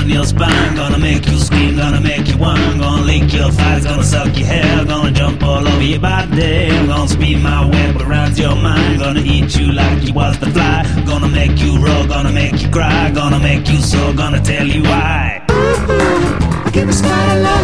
down your spine. Gonna make you scream, gonna make you whine. Gonna lick your thighs, gonna suck your hair. Gonna jump all over your body. I'm gonna speed my web around your mind. Gonna eat you like you was the fly. Gonna make you roll, gonna make you cry. Gonna make you so, gonna tell you why. Give me spotlight.